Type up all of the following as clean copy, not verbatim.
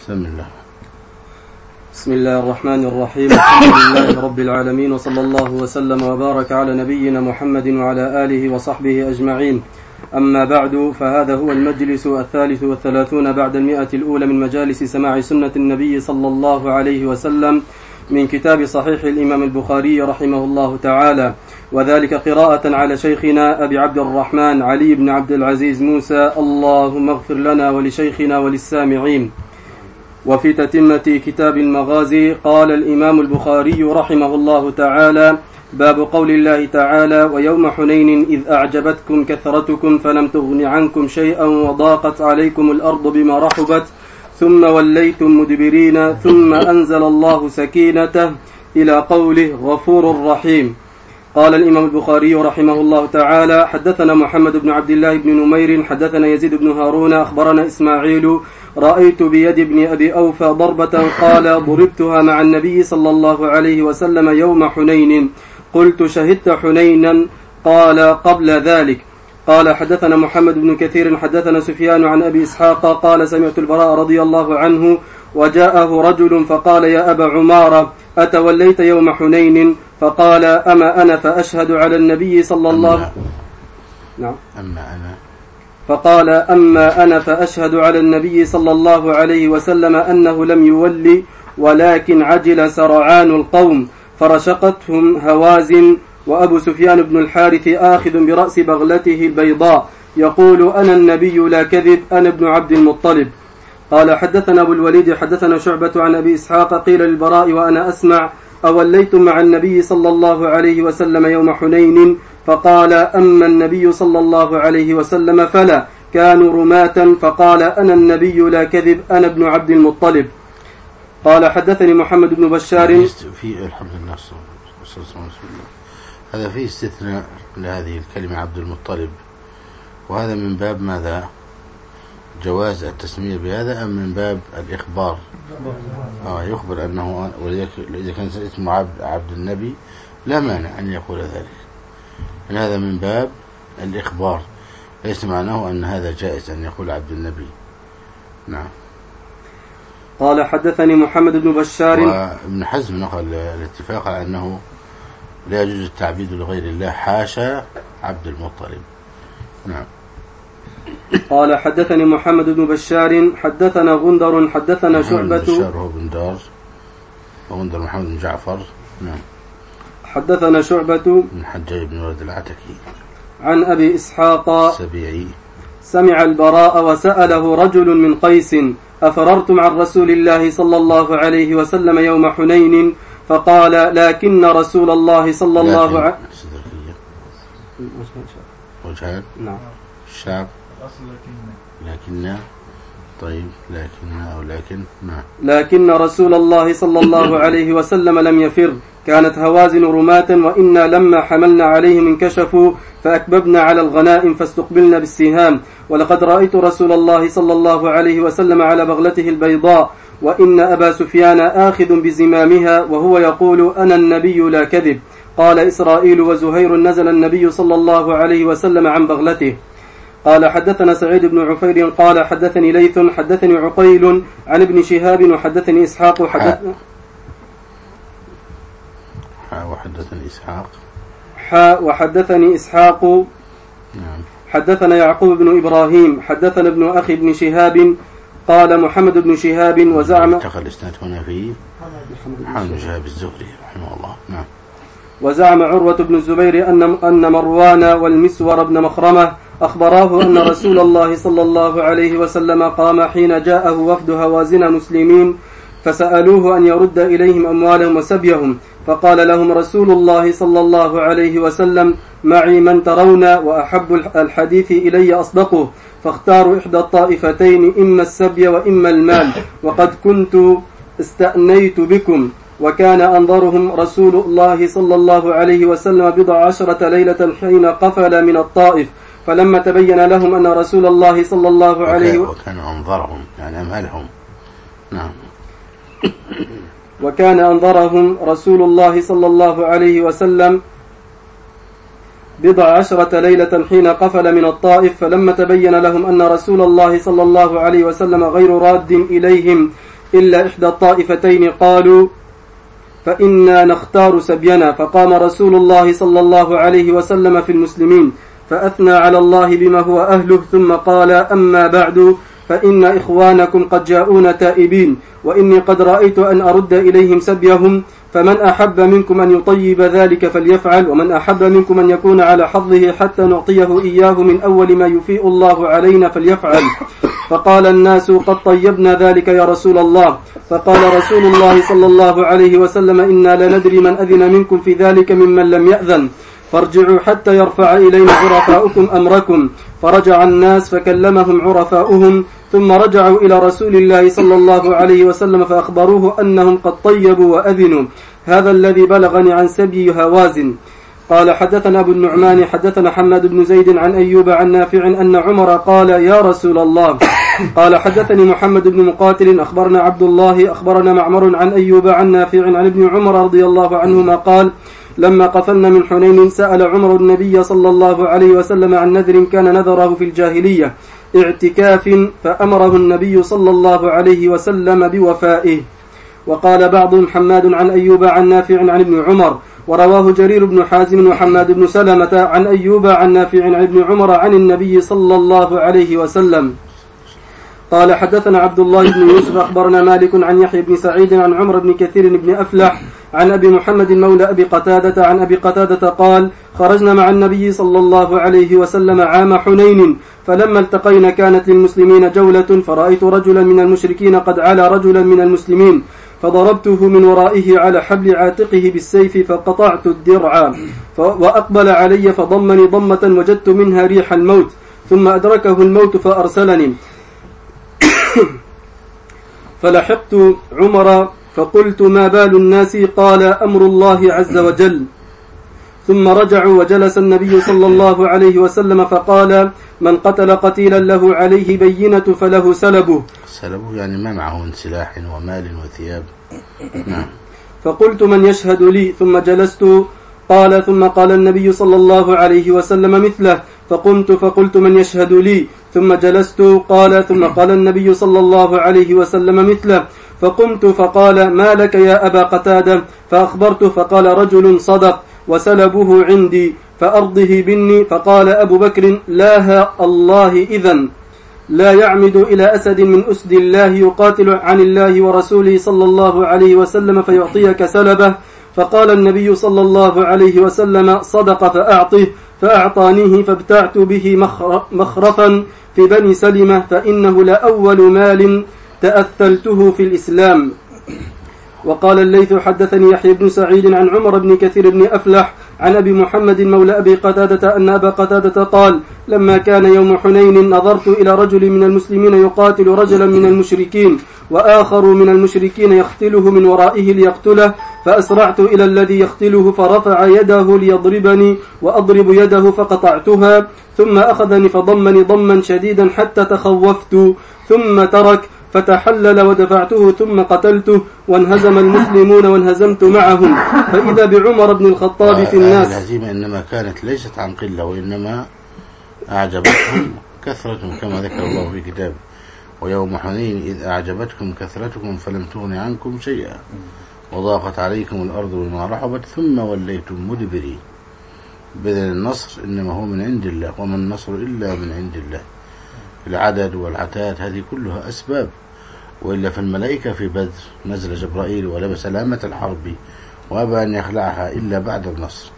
بسم الله الرحمن الرحيم. الحمد لله رب العالمين، وصلى الله وسلم وبارك على نبينا محمد وعلى آله وصحبه أجمعين. أما بعد، فهذا هو المجلس 33 بعد 100 الأولى من مجالس سماع سنة النبي صلى الله عليه وسلم من كتاب صحيح الإمام البخاري رحمه الله تعالى، وذلك قراءة على شيخنا أبي عبد الرحمن علي بن عبد العزيز موسى، اللهم اغفر لنا ولشيخنا وللسامعين. وفي تتمة كتاب المغازي قال الإمام البخاري رحمه الله تعالى: باب قول الله تعالى: ويوم حنين إذ أعجبتكم كثرتكم فلم تغن عنكم شيئا وضاقت عليكم الأرض بما رحبت ثم وليتم مدبرين ثم أنزل الله سكينته إلى قوله غفور رحيم. قال الإمام البخاري رحمه الله تعالى: حدثنا محمد بن عبد الله بن نمير حدثنا يزيد بن هارون أخبرنا إسماعيل: رأيت بيد ابن أبي أوفى ضربة قال: ضربتها مع النبي صلى الله عليه وسلم يوم حنين. قلت: شهدت حنينا؟ قال: قبل ذلك. قال: حدثنا محمد بن كثير حدثنا سفيان عن أبي إسحاق قال: سمعت البراء رضي الله عنه وجاءه رجل فقال: يا أبا عمارة، أتوليت يوم حنين؟ فقال: أما أنا فأشهد على النبي صلى الله فقال: أما أنا فأشهد على النبي صلى الله عليه وسلم أنه لم يولي، ولكن عجل سرعان القوم فرشقتهم هوازن، وأبو سفيان بن الحارث آخذ برأس بغلته البيضاء يقول: أنا النبي لا كذب، أنا ابن عبد المطلب. قال: حدثنا أبو الوليد حدثنا شعبة عن أبي إسحاق قيل للبراء وأنا أسمع: أوليتم مع النبي صلى الله عليه وسلم يوم حنين؟ فقال: أما النبي صلى الله عليه وسلم فلا، كانوا رماة. فقال: أنا النبي لا كذب، أنا ابن عبد المطلب. قال: حدثني محمد بن بشار. في الحمد لله هذا فيه استثناء لهذه الكلمة عبد المطلب، وهذا من باب ماذا؟ جواز التسمية بهذا، أم من باب الإخبار؟ يخبر أنه، إذا كان اسمه عبد النبي لا مانع أن يقول ذلك، أن هذا من باب الإخبار، ليس معناه أن هذا جائز أن يقول عبد النبي. نعم. قال: حدثني محمد بن بشار. وابن حزم نقل الاتفاق على أنه لا يجوز التعبيد لغير الله حاشا عبد المطلب. نعم. قال: حدثني محمد بن بشار حدثنا غندر حدثنا شعبة. بشار هو بن دار، وغندر محمد بن جعفر. نعم. حدثنا شعبة بن حجاج بن ولد العتكي عن أبي إسحاق السبيعي: سمع البراء وسأله رجل من قيس: أفررتم عن رسول الله صلى الله عليه وسلم يوم حنين؟ فقال: لكن رسول الله صلى الله عليه وجهان. نعم. الشعب لكن طيب لكن نعم. لكن رسول الله صلى الله عليه وسلم لم يفر، كانت هوازن رماة، وإنا لما حملنا عليهم انكشفوا فأكببنا على الغنائم فاستقبلنا بالسهام، ولقد رأيت رسول الله صلى الله عليه وسلم على بغلته البيضاء، وإن أبا سفيان آخذ بزمامها وهو يقول: أنا النبي لا كذب. قال إسرائيل وزهير: نزل النبي صلى الله عليه وسلم عن بغلته. قال: حدثنا سعيد بن عفير قال: حدثني ليث حدثني عقيل عن ابن شهاب وحدثني إسحاق وحدثني إسحاق نعم. حدثنا يعقوب بن إبراهيم حدثنا ابن أخي ابن شهاب قال: محمد بن شهاب وزعم اتخذ الإسناد هنا في محمد بن شهاب الزهري رحمه الله. نعم. وزعم عروة بن الزبير أن مروان والمسور بن مخرمة أخبراه أن رسول الله صلى الله عليه وسلم قام حين جاءه وفد هوازن مسلمين فسألوه أن يرد إليهم أموالهم وسبيهم، فقال لهم رسول الله صلى الله عليه وسلم: معي من ترون، وأحب الحديث إلي أصدقه، فاختاروا إحدى الطائفتين، إما السبي وإما المال، وقد كنت استأنيت بكم. وكان أنظرهم رسول الله صلى الله عليه وسلم 10 ليلة حين قفل من الطائف، فلما تبين لهم أن رسول الله صلى الله عليه وكان أنظرهم يعني أمهلهم. نعم. وكان أنظرهم رسول الله صلى الله عليه وسلم 10 ليلة حين قفل من الطائف، فلما تبين لهم أن رسول الله صلى الله عليه وسلم غير راد إليهم إلا إحدى الطائفتين قالوا فإنا نختار سبينا. فقام رسول الله صلى الله عليه وسلم في المسلمين فأثنى على الله بما هو أهله، ثم قال: أما بعد، فإن إخوانكم قد جاءون تائبين، وإني قد رأيت أن أرد إليهم سبيهم، فمن أحب منكم أن يطيب ذلك فليفعل، ومن أحب منكم أن يكون على حظه حتى نعطيه إياه من أول ما يفيء الله علينا فليفعل. فقال الناس: قد طيبنا ذلك يا رسول الله. فقال رسول الله صلى الله عليه وسلم: إنا لندري من أذن منكم في ذلك ممن لم يأذن، فارجعوا حتى يرفع إلينا عرفاؤكم أمركم. فرجع الناس فكلمهم عرفاؤهم، ثم رجعوا إلى رسول الله صلى الله عليه وسلم فأخبروه أنهم قد طيبوا وأذنوا. هذا الذي بلغني عن سبي هوازن. قال: حدثنا أبو النعمان حدثنا حماد بن زيد عن أيوب عن نافع أن عمر قال: يا رسول الله. قال: حدثني محمد بن مقاتل أخبرنا عبد الله أخبرنا معمر عن أيوب عن نافع عن ابن عمر رضي الله عنهما قال: لما قفلنا من حنين سأل عمر النبي صلى الله عليه وسلم عن نذر كان نذره في الجاهلية اعتكاف، فأمره النبي صلى الله عليه وسلم بوفائه. وقال بعضهم: حماد عن أيوب عن نافع عن ابن عمر. ورواه جرير بن حازم وحماد بن سلمة عن أيوب عن نافع عن ابن عمر عن النبي صلى الله عليه وسلم. قال: حدثنا عبد الله بن يوسف أخبرنا مالك عن يحيى بن سعيد عن عمر بن كثير بن أفلح عن أبي محمد مولى أبي قتادة عن أبي قتادة قال: خرجنا مع النبي صلى الله عليه وسلم عام حنين، فلما التقينا كانت للمسلمين جولة، فرأيت رجلا من المشركين قد علا رجلا من المسلمين، فضربته من ورائه على حبل عاتقه بالسيف فقطعت الدرع، وأقبل علي فضمني ضمة وجدت منها ريح الموت، ثم أدركه الموت فأرسلني فلحقت عمر فقلت: ما بال الناس؟ قال: أمر الله عز وجل. ثم رجعوا وجلس النبي صلى الله عليه وسلم فقال: من قتل قتيلا له عليه بينة فله سلبه. سلبه يعني ما معه من سلاح ومال وثياب. نعم. فقلت: من يشهد لي؟ ثم جلست. قال: ثم قال النبي صلى الله عليه وسلم مثله، فقمت فقلت: من يشهد لي؟ ثم جلست. قال: ثم قال النبي صلى الله عليه وسلم مثله، فقمت فقال: ما لك يا أبا قتادة؟ فأخبرته فقال: رجل صدق وسلبه عندي فأرضه بني. فقال أبو بكر: لا الله إذن لا يعمد إلى أسد من أسد الله يقاتل عن الله ورسوله صلى الله عليه وسلم فيعطيك سلبه. فقال النبي صلى الله عليه وسلم: صدق فأعطه. فأعطانيه فابتعت به مخرفا في بني سلمة، فإنه لأول مال تأثلته في الإسلام. وقال الليث: حدثني يحيى بن سعيد عن عمر بن كثير بن أفلح عن أبي محمد مولى أبي قتادة أن أبا قتادة قال: لما كان يوم حنين نظرت إلى رجل من المسلمين يقاتل رجلا من المشركين، وآخر من المشركين يختله من ورائه ليقتله، فأسرعت إلى الذي يختله فرفع يده ليضربني وأضرب يده فقطعتها، ثم أخذني فضمني ضما شديدا حتى تخوفت، ثم ترك فتحلل ودفعته ثم قتلته، وانهزم المسلمون وانهزمت معهم. فإذا بعمر بن الخطاب في الناس. الهزيمة إنما كانت ليست عن قلة، وإنما أعجبتهم كثرتهم كما ذكر الله في كتابه: ويوم حنين إذ أعجبتكم كثرتكم فلم تغن عنكم شيئا وضاقت عليكم الأرض بما رحبت ثم وليتم مدبرين. بذل النصر إنما هو من عند الله، وما النصر إلا من عند الله. العدد والعتاد هذه كلها أسباب، وإلا فالملائكة في بدر نزل جبرائيل ولبس لامة الحرب وأبى أن يخلعها إلا بعد النصر.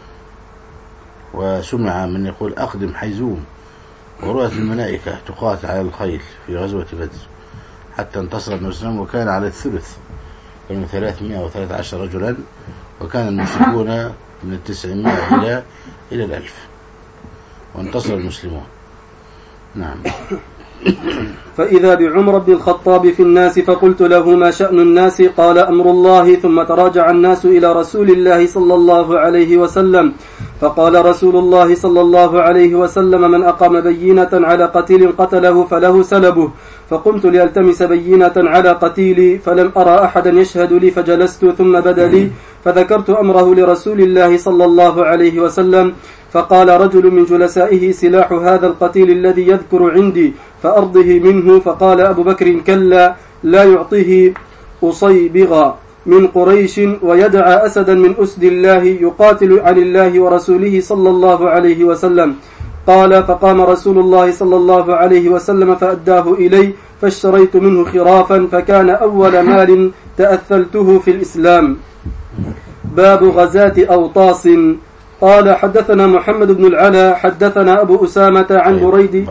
وسمع من يقول: أقدم حيزوم، ورؤيت الملائكة تقاتل على الخيل في غزوة بدر حتى انتصر المسلمون، وكان على الثلث، كانوا 313 رجلا، وكان المشركون من 900 إلى 1000، وانتصر المسلمون. نعم. فإذا بعمر بن الخطاب في الناس، فقلت له: ما شأن الناس؟ قال: أمر الله. ثم تراجع الناس إلى رسول الله صلى الله عليه وسلم، فقال رسول الله صلى الله عليه وسلم: من أقام بينة على قتيل قتله فله سلبه. فقمت لألتمس بينة على قتيلي، فلم أرى أحدا يشهد لي، فجلست، ثم بدا لي فذكرت أمره لرسول الله صلى الله عليه وسلم، فقال رجل من جلسائه: سلاح هذا القتيل الذي يذكر عندي فأرضه منه. فقال أبو بكر: كلا، لا يعطيه أصيبغا من قريش ويدع أسدا من أسد الله يقاتل عن الله ورسوله صلى الله عليه وسلم. قال فقام رسول الله صلى الله عليه وسلم فأداه إلي فاشتريت منه خرافا فكان أول مال تأثلته في الإسلام. باب غزاة أوطاس. قال حدثنا محمد بن العلا حدثنا أبو أسامة عن بريد.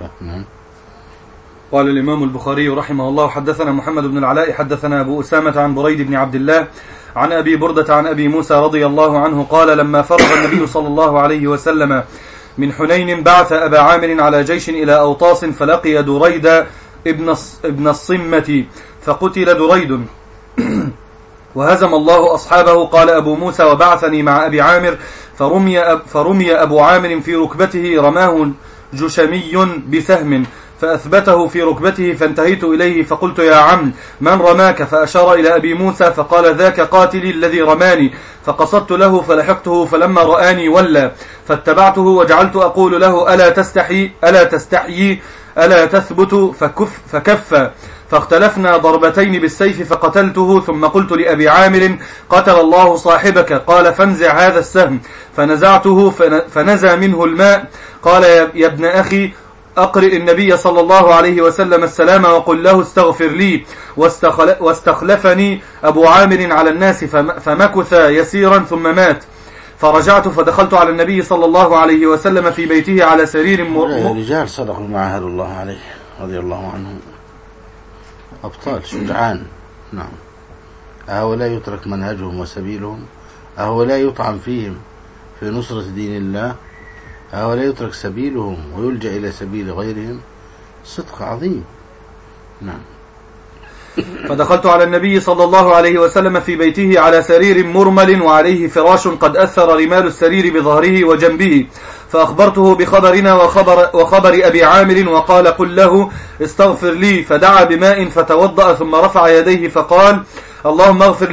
قال الإمام البخاري رحمه الله حدثنا محمد بن العلاء حدثنا أبو أسامة عن بريد بن عبد الله عن أبي بردة عن أبي موسى رضي الله عنه قال لما فرغ النبي صلى الله عليه وسلم من حنين بعث أبا عامر على جيش إلى أوطاس فلقي دريد ابن الصمة فقتل دريد وهزم الله أصحابه. قال أبو موسى وبعثني مع أبي عامر فرمي أبو عامر في ركبته رماه جشمي بسهم فأثبته في ركبته فانتهيت إليه فقلت يا عم من رماك؟ فأشار إلى أبي موسى فقال ذاك قاتلي الذي رماني. فقصدت له فلحقته فلما رآني ولى فاتبعته وجعلت أقول له ألا تستحيي ألا تثبت فكف فاختلفنا ضربتين بالسيف فقتلته. ثم قلت لأبي عامر قتل الله صاحبك. قال فانزع هذا السهم فنزعته فنزى منه الماء. قال يا ابن أخي أقرئ النبي صلى الله عليه وسلم السلام وقل له استغفر لي. واستخلفني أبو عامر على الناس فمكث يسيرا ثم مات. فرجعت فدخلت على النبي صلى الله عليه وسلم في بيته على سرير رجال صدقوا ما عهد الله عليه رضي الله عنهم أبطال شجعان. نعم. أهؤلاء يترك منهجهم وسبيلهم؟ أهؤلاء يطعن فيهم في نصرة دين الله؟ أهؤلاء يترك سبيلهم ويلجأ إلى سبيل غيرهم؟ صدق عظيم. نعم. فدخلت على النبي صلى الله عليه وسلم في بيته على سرير مرمل وعليه فراش قد أثر رمال السرير بظهره وجنبه. فأخبرته بخبرنا وخبر أبي عامر وقال قل له استغفر لي. فدعا بماء فتوضأ ثم رفع يديه فقال اللهم اغفر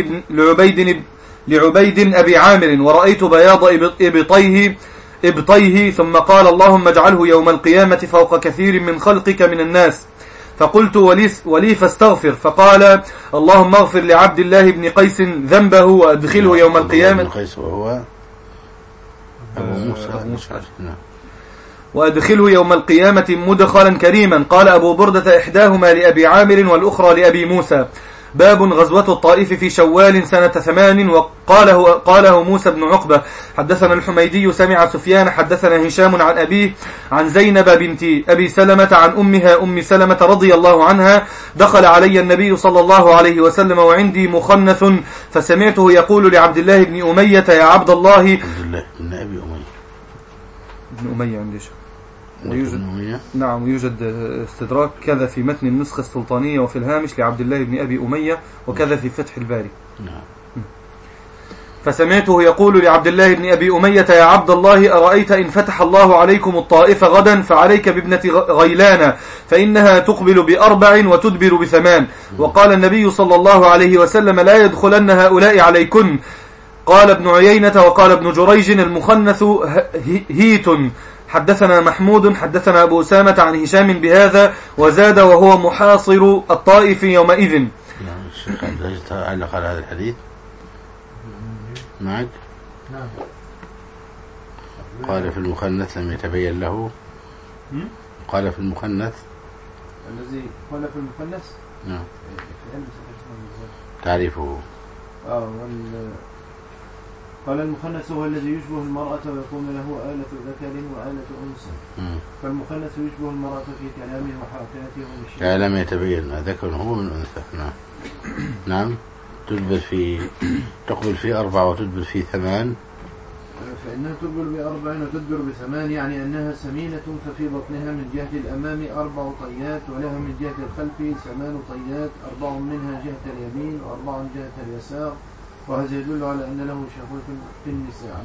لعبيد أبي عامر. ورأيت بياض إبطيه ثم قال اللهم اجعله يوم القيامة فوق كثير من خلقك من الناس. فقلت ولي فاستغفر. فقال اللهم اغفر لعبد الله بن قيس ذنبه وأدخله يوم القيامة وأدخله يوم القيامة مدخلا كريما. قال أبو بردة إحداهما لأبي عامر والأخرى لأبي موسى. باب غزوة الطائف في شوال سنة 8. وقاله موسى بن عقبة حدثنا الحميدي سمع سفيان حدثنا هشام عن أبيه عن زينب بنت أبي سلمة عن أمها أم سلمة رضي الله عنها دخل علي النبي صلى الله عليه وسلم وعندي مخنث فسمعته يقول لعبد الله بن أمية يا عبد الله بن أبي بن أمية عندي ويوجد استدراك كذا في متن النسخة السلطانية وفي الهامش لعبد الله بن أبي أمية وكذا في فتح الباري. فسمعته يقول لعبد الله بن أبي أمية يا عبد الله أرأيت إن فتح الله عليكم الطائف غدا فعليك بابنة غيلان فإنها تقبل ب4 وتدبر ب8. وقال النبي صلى الله عليه وسلم لا يدخلن هؤلاء عليكن. قال ابن عيينة وقال ابن جريج المخنث هيت. حدثنا محمود حدثنا أبو أسامة عن هشام بهذا وزاد وهو محاصر الطائف يومئذ. الشيخ علق على هذا الحديث معك. قال في المخنث لم يتبين له. قال في المخنث الذي قال في المخنث نعم تعريفه. قال المخنث هو الذي يشبه المرأة ويكون له آلة ذكر وآلة أنثى. فالمخنث يشبه المرأة في كلامه وحركاته ومشيئته. لم يتبين ذكر هو من أنثى. نعم تقبل في 4 وتدبر في 8. فإنها تقبل ب4 وتدبر ب8 يعني أنها سمينة ففي بطنها من جهة الأمام 4 طيات ولها من جهة الخلف 8 طيات 4 منها جهة اليمين و4 جهة اليسار. وهذا يدل على أن له شهوة في النساء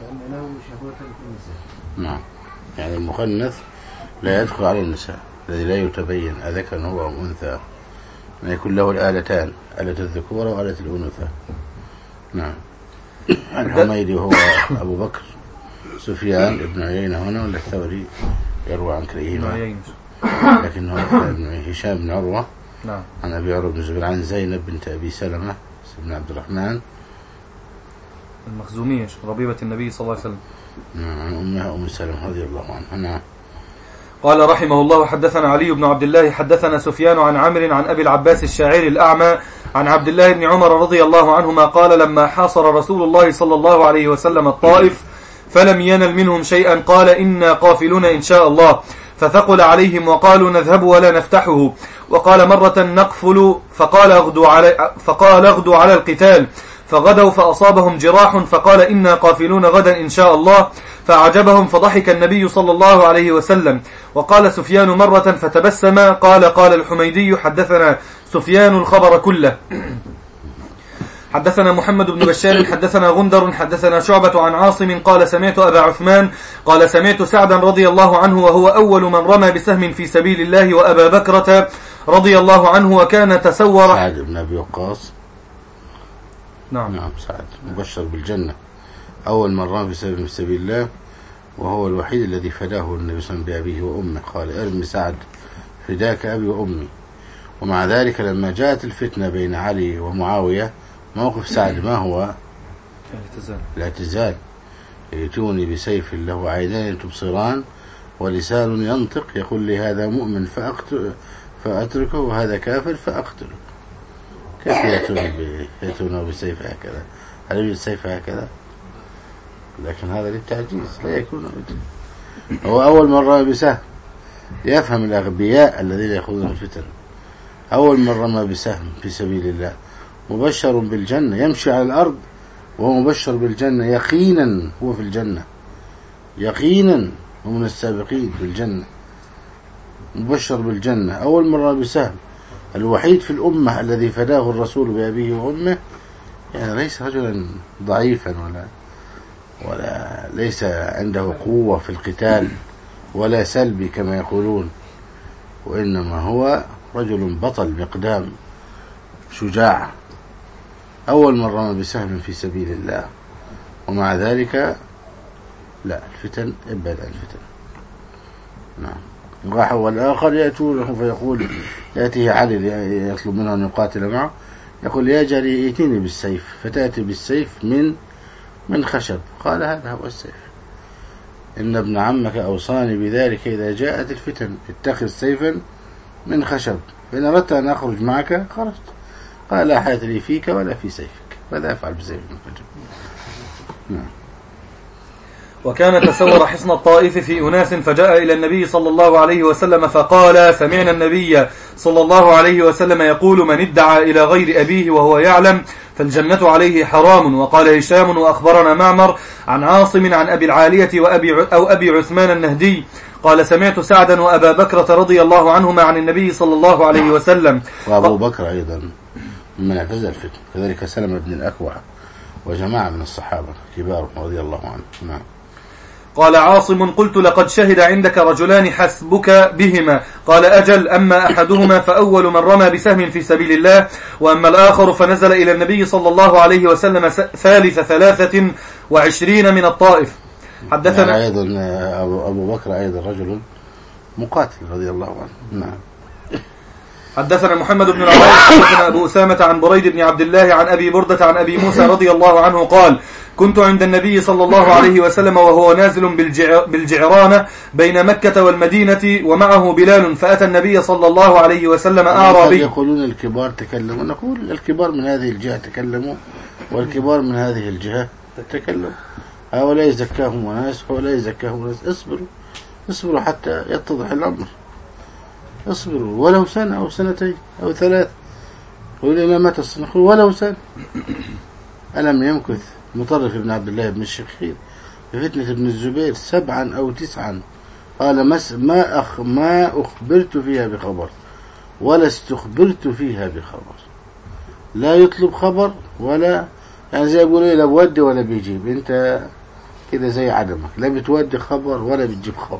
نعم. يعني المخنث لا يدخل على النساء الذي لا يتبين أذكر هو أم أنثى ما يكون له الآلتان آلة الذكورة وآلة الأنثى. نعم. الحميدي وهو أبو بكر سفيان ابن عيينة هنا ولا الثوري يروى عن كليهما لكن هو ابن هشام بن عروة نعم. عن أبي عروة بن الزبير عن زينب بنت أبي سلمة بن عبد الرحمن المخزومية ربيبة النبي صلى الله عليه وسلم. عن أمها أم سلمة رضي الله عنها. نعم. قال رحمه الله حدثنا علي بن عبد الله حدثنا سفيان عن عمرو عن أبي العباس الشاعري الأعمى عن عبد الله بن عمر رضي الله عنهما قال لما حاصر رسول الله صلى الله عليه وسلم الطائف فلم ينل منهم شيئا قال إنا قافلون إن شاء الله، فثقل عليهم وقالوا نذهب ولا نفتحه. وقال مرة نقفل فقال اغدوا على القتال، فغدوا فأصابهم جراح فقال إنا قافلون غدا إن شاء الله، فأعجبهم فضحك النبي صلى الله عليه وسلم. وقال سفيان مرة فتبسم قال الحميدي حدثنا سفيان الخبر كله. حدثنا محمد بن بشار حدثنا غندر حدثنا شعبة عن عاصم قال سمعت أبا عثمان قال سمعت سعدا رضي الله عنه وهو أول من رمى بسهم في سبيل الله وأبا بكرة رضي الله عنه وكان تسور سعد بن أبي وقاص. نعم سعد مبشر بالجنة أول من رمى في سبيل الله وهو الوحيد الذي فداه النبي صلى الله عليه وسلم بأبيه وأمه. قال ارمي سعد فداك أبي وأمي. ومع ذلك لما جاءت الفتنة بين علي ومعاوية موقف سعد ما هو؟ الاعتزال. يأتوني بسيف له عينين تبصران ولسان ينطق يقول لي هذا مؤمن فأتركه وهذا كافر فأقتله. كيف يأتون بسيف هكذا؟ هل يوجد سيف هكذا؟ لكن هذا للتعجيز لا يكون. هو أول مرة بسهم يفهم الأغبياء الذين يأخذون الفتن. أول من رمى بسهم في سبيل الله مبشر بالجنة يمشي على الأرض وهو مبشر بالجنة يقينا. هو في الجنة يقينا ومن السابقين في الجنة مبشر بالجنة. أول من رمى بسهم الوحيد في الأمة الذي فداه الرسول بأبيه وأمه. يعني ليس رجلا ضعيفا ولا ليس عنده قوة في القتال ولا سلبي كما يقولون، وإنما هو رجل بطل مقدام شجاع أول من رمى بسهم في سبيل الله. ومع ذلك لا الفتن ابعد عن الفتن. نعم. والآخر يأتونه فيقول يأتيه علي يطلب منه أن يقاتل معه يقول يا جاري ائتني بالسيف فتأتي بالسيف من خشب. قال هذا هو السيف. إن ابن عمك أوصاني بذلك إذا جاءت الفتن اتخذ سيفا من خشب فإن أردت أن أخرج معك خرجت. قال لا حياة لي فيك ولا في سيفك ماذا أفعل بسيف من خشب. نعم. وكان تسور حصن الطائف في أناس فجاء إلى النبي صلى الله عليه وسلم فقال سمعنا النبي صلى الله عليه وسلم يقول من ادعى إلى غير أبيه وهو يعلم فالجنة عليه حرام. وقال هشام وأخبرنا معمر عن عاصم عن أبي العالية أبي عثمان النهدي قال سمعت سعدا وأبا بكرة رضي الله عنهما عن النبي صلى الله عليه وسلم. وأبو بكر أيضا من اعتزل الفتن كذلك سلمة بن الأكوع وجماعة من الصحابة كبار رضي الله عنهم. نعم. قال عاصم قلت لقد شهد عندك رجلان حسبك بهما قال أجل أما أحدهما فأول من رمى بسهم في سبيل الله وأما الآخر فنزل إلى النبي صلى الله عليه وسلم ثالث 23 من الطائف. حدثنا يعني أيضا أبو بكر أيضا رجل مقاتل رضي الله عنه. نعم. حدثنا محمد بن العلاء حدثنا أبو أسامة عن بريد بن عبد الله عن أبي بردة عن أبي موسى رضي الله عنه قال كنت عند النبي صلى الله عليه وسلم وهو نازل بالجعرانة بين مكة والمدينة ومعه بلال فأتى النبي صلى الله عليه وسلم أعرابي. يقولون الكبار تكلموا نقول الكبار من هذه الجهة تكلموا والكبار من هذه الجهة تكلموا. هؤلاء يزكاهم وناس ولا يزكاهم ناس. اصبروا حتى يتضح الأمر. اصبروا ولو سنة أو سنتين أو 3. والإمام متى السنة ولو سنة. ألم يمكث مطرف بن عبد الله بن الشخير في فتنة ابن الزبير 7 أو 9 قال ما أخبرت فيها بخبر ولا استخبرت فيها بخبر. لا يطلب خبر ولا يعني زي يقولوا لا بودي ولا بيجيب. انت كده زي عدمك لا بتودي خبر ولا بتجيب خبر.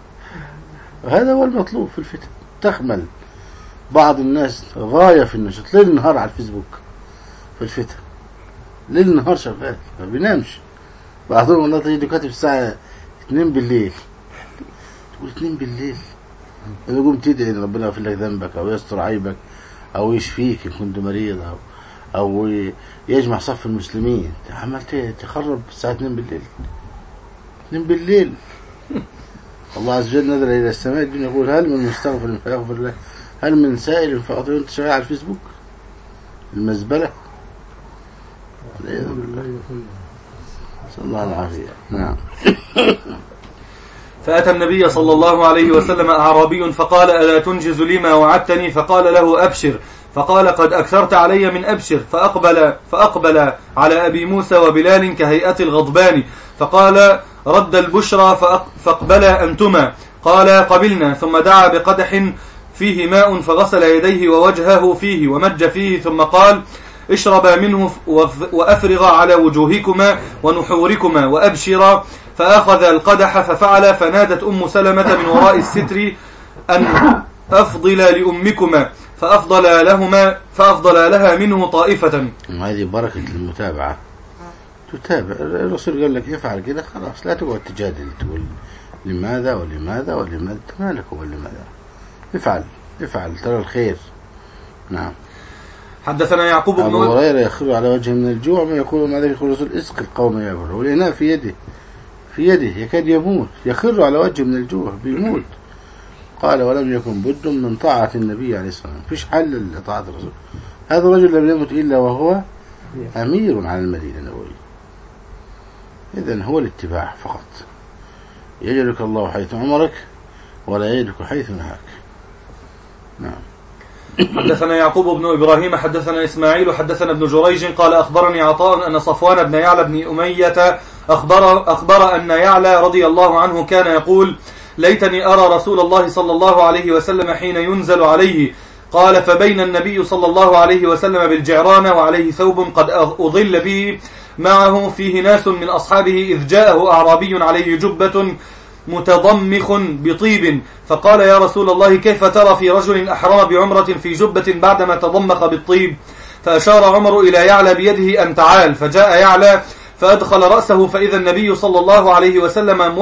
وهذا هو المطلوب في الفتن. تخمل بعض الناس غاية في النشاط ليل نهار على الفيسبوك في الفتن ليل نهار شغال ما بينامش. بعضهم والله تجد كاتب الساعة 2 بالليل تقول 2 بالليل يقوم تدعي ان ربنا يغفر لك ذنبك او يستر عيبك أو يشفيك إن كنت مريض، أو يجمع صف المسلمين. عملت تخرب الساعة 2 بالليل. 2 بالليل الله عز وجل نزل إلى السماء الدنيا يقول هل من مستغفر فيغفر له، هل من سائل فأعطيه. أنت شغال على الفيسبوك المزبلة. صلى الله العافية. نعم. فأتى النبي صلى الله عليه وسلم أعرابي فقال ألا تنجز لي ما وعدتني؟ فقال له أبشر. فقال قد أكثرت علي من أبشر. فأقبل على أبي موسى وبلال كهيئة الغضبان فقال رد البشرى فاقبلا أنتما. قال قبلنا. ثم دعا بقدح فيه ماء فغسل يديه ووجهه فيه ومج فيه ثم قال اشربا منه وأفرغا على وجوهكما ونحوركما وأبشرا. فأخذ القدح ففعل. فنادت أم سلمة من وراء الستر أن أفضل لأمكما فأفضل لها منه طائفة. هذه بركة المتابعة. تتابع. الرسول قال لك افعل كده خلاص، لا تقعد تجادل تقول لماذا ولماذا ولماذا، مالك ولماذا. افعل ترى الخير. نعم. حدثنا يعقوب بن أبو هريرة يخر على وجهه من الجوع ما يقول ماذا يقول الرسول اسق القوم يأكل، والإناء في يده يكاد يموت، يخر على وجهه من الجوع بيموت. قال ولم يكن بد من طاعة النبي عليه الصلاة والسلام، فيش حل لطاعة الرسول. هذا الرجل لم يمت إلا وهو أمير على المدينة النبوية. إذن هو الاتباع فقط. يجعلك الله حيث أمرك ولا يجعلك حيث نهاك. نعم. حدثنا يعقوب بن إبراهيم حدثنا إسماعيل حدثنا ابن جريج قال أخبرني عطاء أن صفوان بن يعلى بن أمية أخبر أن يعلى رضي الله عنه كان يقول ليتني أرى رسول الله صلى الله عليه وسلم حين ينزل عليه. قال فبين النبي صلى الله عليه وسلم بالجعران وعليه ثوب قد أضل به معه فيه ناس من أصحابه إذ جاءه أعرابي عليه جبة متضمخ بطيب فقال يا رسول الله كيف ترى في رجل أحرم بعمرة في جبة بعدما تضمخ بالطيب؟ فأشار عمر إلى يعلى بيده أن تعال. فجاء يعلى فأدخل رأسه فإذا النبي صلى الله عليه وسلم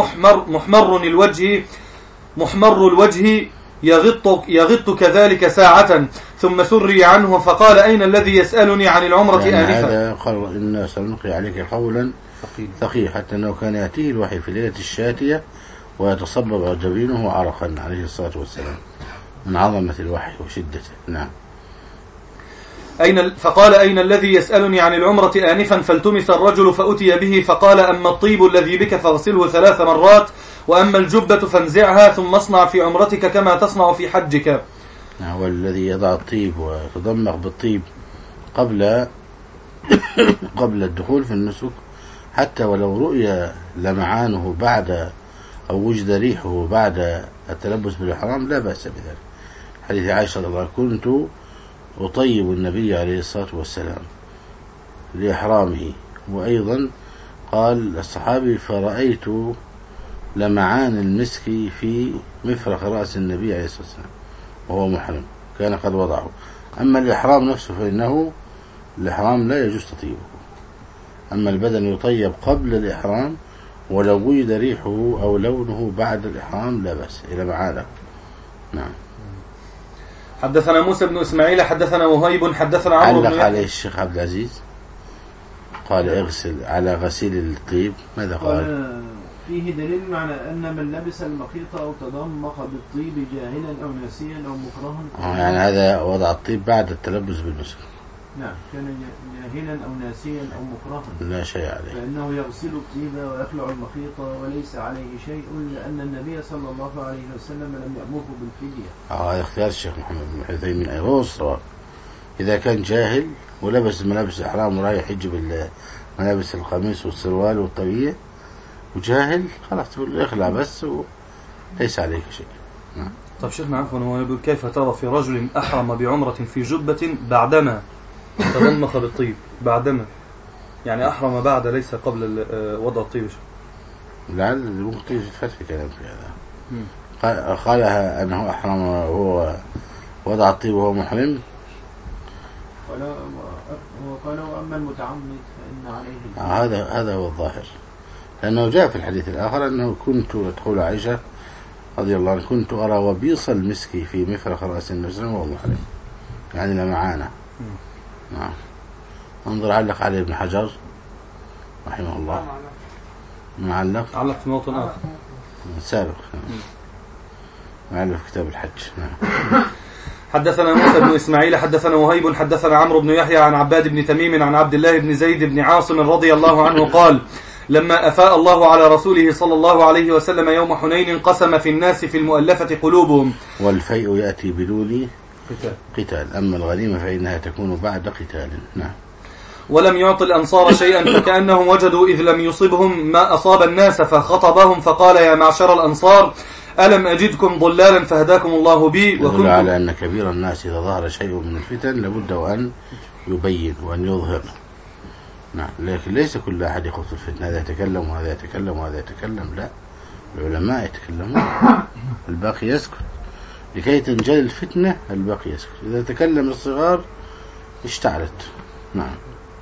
محمر الوجه يغط كذلك ساعة ثم سري عنه فقال أين الذي يسألني عن العمرة آنفا؟ هذا قال إنا سنلقي عليك قولا ثقيل حتى أنه كان يأتيه الوحي في ليلة الشاتية ويتصبب جبينه عرقا عليه الصلاة والسلام من عظمة الوحي وشدته. نعم. فقال أين الذي يسألني عن العمرة آنفا؟ فالتمس الرجل فأتي به فقال أما الطيب الذي بك فاغسله 3 مرات وأما الجبة فانزعها ثم اصنع في عمرتك كما تصنع في حجك. هو الذي يضع الطيب ويتضمخ بالطيب قبل الدخول في النسك حتى ولو رؤي لمعانه بعد أو وجد ريحه بعد التلبس بالإحرام لا بأس بذلك. حديث عائشة رضي الله عنها كنت أطيب النبي عليه الصلاة والسلام لإحرامه. وأيضا قال الصحابي فرأيت لمعان المسك في مفرق رأس النبي عليه الصلاة والسلام وهو محرم كان قد وضعه. أما الإحرام نفسه فإنه الإحرام لا يجوز تطيبه. أما البدن يطيب قبل الإحرام ولو وجد ريحه أو لونه بعد الإحرام لا بأس إلى معانه. نعم. حدثنا موسى بن إسماعيل حدثنا وهيب حدثنا عمرو بن علق عليه الشيخ عبد العزيز قال اغسل على غسيل الطيب. ماذا قال؟ فيه دليل على أن من لبس المخيط أو تضمخ بالطيب جاهلا أو ناسيا أو مكرها يعني هذا وضع الطيب بعد التلبس بالمسك. نعم كان جاهلا أو ناسيا أو مكرها لا شيء عليه فإنه يغسل الطيب ويخلع المخيط وليس عليه شيء لأن النبي صلى الله عليه وسلم لم يأمره بالفدية. هذا اختيار الشيخ محمد بن حذيمين أيضا الصواب. إذا كان جاهل ولبس ملابس الإحرام ورايح يجي بالملابس القميص والسروال والطوية وجاهل خلاص تقول اخلع بس وليس عليك شيء. نعم. طب شيخنا عفوا هو يقول كيف ترى في رجل أحرم بعمرة في جبة بعدما تضمخ بالطيب بعدما يعني أحرم بعد ليس قبل وضع الطيب؟ لعل ممكن تيجي فتح كلام في هذا. قالها أنه أحرم وهو وضع الطيب وهو محرم. وقال وأما المتعمد فإن عليه هذا هو الظاهر لأنه جاء في الحديث الآخر أنه كنت تقول عائشة رضي الله عنها كنت أرى وبيص المسك في مفرق رأس النبي وهو محرم. يعني لمعانة. نعم. انظر علق عليه ابن حجر رحمه الله. علق في موطن آخر سابق معلق في كتاب الحج. نعم. حدثنا موسى بن إسماعيل حدثنا وهيب حدثنا عمرو بن يحيى عن عباد بن تميم عن عبد الله بن زيد بن عاصم رضي الله عنه قال: لما أفاء الله على رسوله صلى الله عليه وسلم يوم حنين قسم في الناس في المؤلفة قلوبهم. والفيء يأتي بدون قتال، أما الغنيمة فإنها تكون بعد قتال. نعم. ولم يعط الأنصار شيئا فكأنهم وجدوا إذ لم يصبهم ما أصاب الناس فخطبهم فقال: يا معشر الأنصار ألم أجدكم ضلالا فهداكم الله بي. وكنتم على أن كبير الناس إذا ظهر شيء من الفتن لابد وأن يبين وأن يظهر. نعم. لكن ليس كل أحد يخوض الفتنة، هذا يتكلم وهذا يتكلم وهذا يتكلم، لا، العلماء يتكلمون الباقي يسكت لكي تنجل الفتنة. الباقي يسكت، إذا تكلم الصغار اشتعلت. نعم.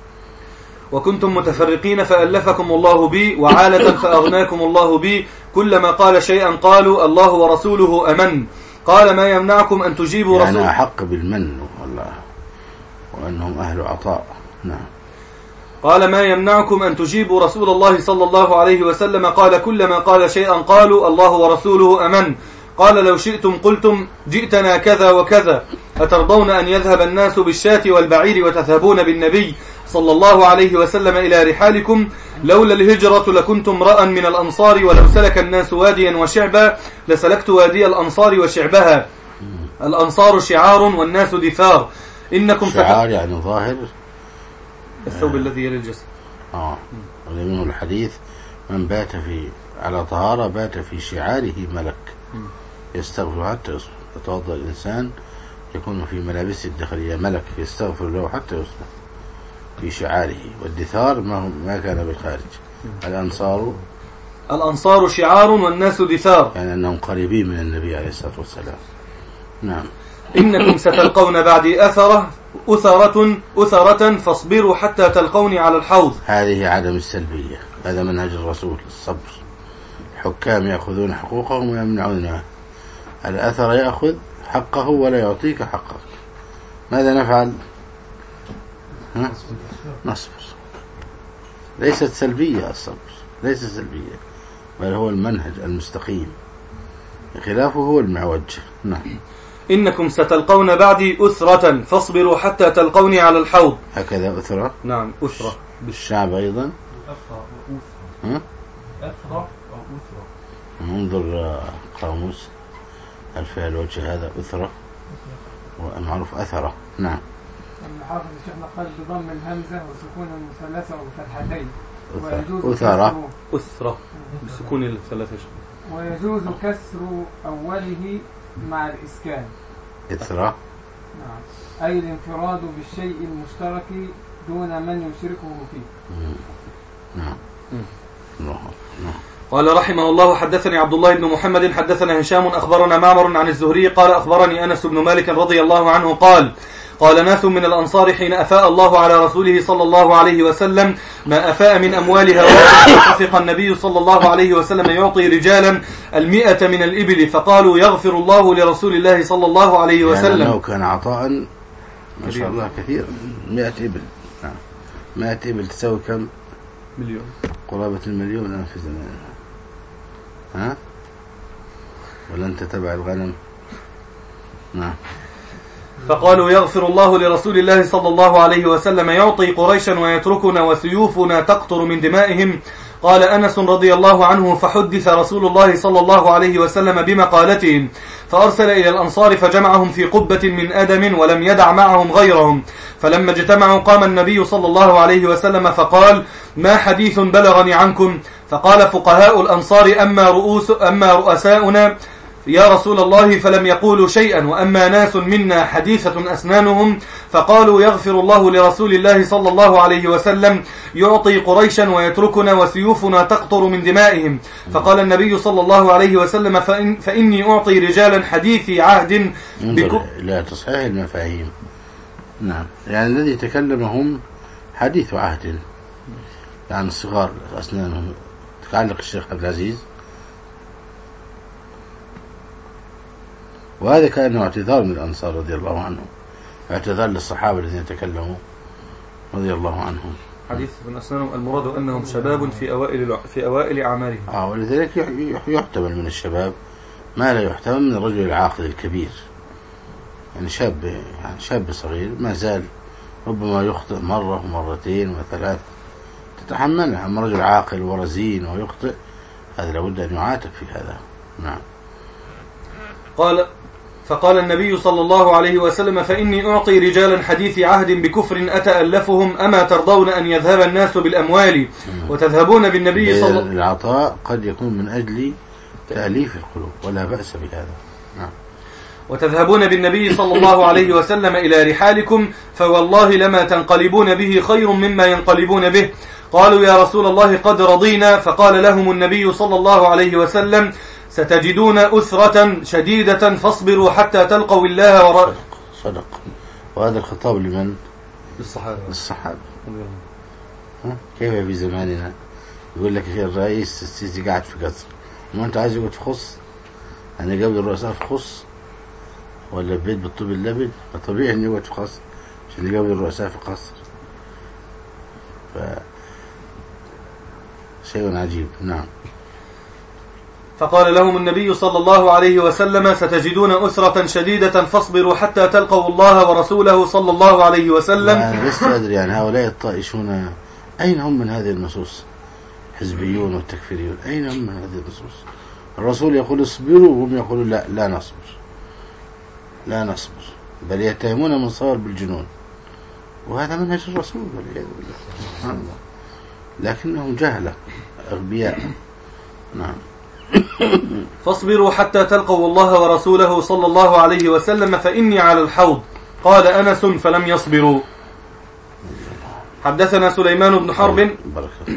وكنتم متفرقين فألفكم الله بي، وعالة فأغناكم الله بي، كلما قال شيئا قالوا الله ورسوله أمن. قال: ما يمنعكم أن تجيبوا يعني رسول أحق بالمن والله وأنهم أهل عطاء. نعم. قال: ما يمنعكم أن تجيبوا رسول الله صلى الله عليه وسلم؟ قال: كلما قال شيئا قالوا الله ورسوله أمن. قال: لو شئتم قلتم جئتنا كذا وكذا، أترضون أن يذهب الناس بالشاة والبعير وتذهبون بالنبي صلى الله عليه وسلم إلى رحالكم؟ لولا الهجرة لكنت امرأ من الأنصار، ولو سلك الناس واديا وشعبا لسلكت وادي الأنصار وشعبها. الأنصار شعار والناس دثار. إنكم شعار يعني ظاهر الثوب الذي يلي الجسد. ومنه الحديث: من بات على طهارة بات في شعاره ملك يستغفر حتى يصبح. يتوضأ الإنسان يكون في ملابسه الداخلية ملك يستغفر له حتى يصبح في شعاره. والدثار ما كان بالخارج. الأنصار شعار والناس دثار، يعني أنهم قريبين من النبي عليه الصلاة والسلام. نعم. إنكم ستلقون بعدي أثرة فاصبروا حتى تلقوني على الحوض. هذه عدم السلبية، هذا منهج الرسول الصبر. الحكام يأخذون حقوقهم ويمنعونها. الأثر يأخذ حقه ولا يعطيك حقك. ماذا نفعل؟ نصبر. ليست سلبية الصبر، ليست سلبية، بل هو المنهج المستقيم، خلافه هو المعوج. نعم. إنكم ستلقون بعدي أثرة فاصبروا حتى تلقوني على الحوض. هكذا أثرة. نعم أثرة بالشعب أيضا. أثرة. انظر قاموس هل فيها الوجه هذا أثرة ومعروف أثرة. نعم. الحافظ الشيخنا قال بضم الهمزة وسكون المثلثة وفتحتين. أثرة بسكون الثلاثة. ويجوز كسر أوله مع الإسكان. إثرة. نعم. أي الانفراد بالشيء المشترك دون من يشركه فيه. نعم. قال رحمه الله: حدثني عبد الله بن محمد حدثنا هشام أخبرنا معمر عن الزهري قال: أخبرني أنس بن مالك رضي الله عنه قال ناس من الأنصار حين أفاء الله على رسوله صلى الله عليه وسلم ما أفاء من أموالها، واتفق النبي صلى الله عليه وسلم يعطي رجالا 100 من الإبل، فقالوا يغفر الله لرسول الله صلى الله عليه وسلم. يعني كان عطاء ما شاء الله كثير. 100 إبل. 100 إبل تساوي كم؟ مليون، قرابة المليون الآن في زمان. ولن تتبع الغنم. نعم. فقالوا يغفر الله لرسول الله صلى الله عليه وسلم يعطي قريشا ويتركنا وسيوفنا تقطر من دمائهم. قال أنس رضي الله عنه: فحدث رسول الله صلى الله عليه وسلم بمقالتهم، فأرسل إلى الأنصار فجمعهم في قبة من أدم ولم يدع معهم غيرهم. فلما اجتمعوا قام النبي صلى الله عليه وسلم فقال: ما حديث بلغني عنكم؟ فقال فقهاء الأنصار: أما رؤساؤنا يا رسول الله فلم يقولوا شيئا، وأما ناس منا حديثة أسنانهم فقالوا يغفر الله لرسول الله صلى الله عليه وسلم يعطي قريشا ويتركنا وسيوفنا تقطر من دمائهم. فقال النبي صلى الله عليه وسلم: فإني أعطي رجالا حديثي عهد لا تصحيح المفاهيم. نعم. يعني الذي تكلمهم حديث عهد، يعني الصغار أسنانهم. تعلق الشيخ عبد العزيز، وهذا كان اعتذار من الأنصار رضي الله عنهم، اعتذار للصحابة الذين تكلموا رضي الله عنهم. حديث ابن أسنان المراد أنهم شباب في أوائل أعمارهم. ولذلك يحتمل من الشباب ما لا يحتمل من الرجل العاقل الكبير. يعني شاب صغير ما زال ربما يخطئ مرة ومرتين وثلاث تتحملها. أما رجل عاقل ورزين ويخطئ هذا لابد أن يعاتب في هذا. نعم. فقال النبي صلى الله عليه وسلم: فإني أعطي رجالا حديث عهد بكفر أتألفهم، أما ترضون أن يذهب الناس بالأموال وتذهبون بالنبي صلى الله عليه وسلم. العطاء قد يكون من أجل تأليف القلوب ولا بأس بهذا. نعم. وتذهبون بالنبي صلى الله عليه وسلم إلى رحالكم، فوالله لما تنقلبون به خير مما ينقلبون به. قالوا: يا رسول الله قد رضينا. فقال لهم النبي صلى الله عليه وسلم: ستجدون أسرة شديدة فاصبروا حتى تلقوا الله صدق. وهذا الخطاب لمن؟ للصحابة. كيف في زماننا يقول لك الرئيس السيسي قاعد في قصر، وما أنت عايز يقعد في خص؟ أنا قبل الرؤساء في خص ولا بيت بالطوب اللبن؟ فطبيعي أن يقعد في قصر عشان قبل الرؤساء في قصر. شيء عجيب. نعم. فقال لهم النبي صلى الله عليه وسلم: ستجدون أسرة شديدة فاصبروا حتى تلقوا الله ورسوله صلى الله عليه وسلم. أنا لست أدري يعني هؤلاء الطائشون أين هم من هذه النصوص؟ حزبيون والتكفيريون أين هم من هذه النصوص؟ الرسول يقول اصبروا وهم يقولون لا نصبر بل يتهمون من صار بالجنون، وهذا منهج الرسول والعياذ بالله. لكنهم جهلة أغبياء. نعم. فاصبروا حتى تلقوا الله ورسوله صلى الله عليه وسلم فإني على الحوض. قال أنس: فلم يصبروا. حدثنا سليمان بن حرب. بركة.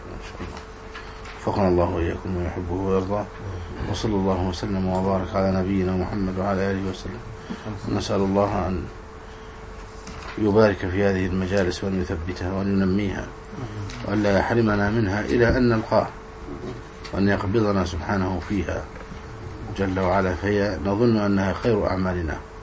فقنا الله وإياكم ويحبه ويرضاه، وصلى الله وسلم وبارك على نبينا محمد وعلى آله وسلم. نسأل الله أن يبارك في هذه المجالس وأن يثبتها وأن ينميها وأن لا يحرمنا منها إلى أن نلقاه، وأن يقبضنا سبحانه فيها جل وعلا، فهي نظن أنها خير أعمالنا.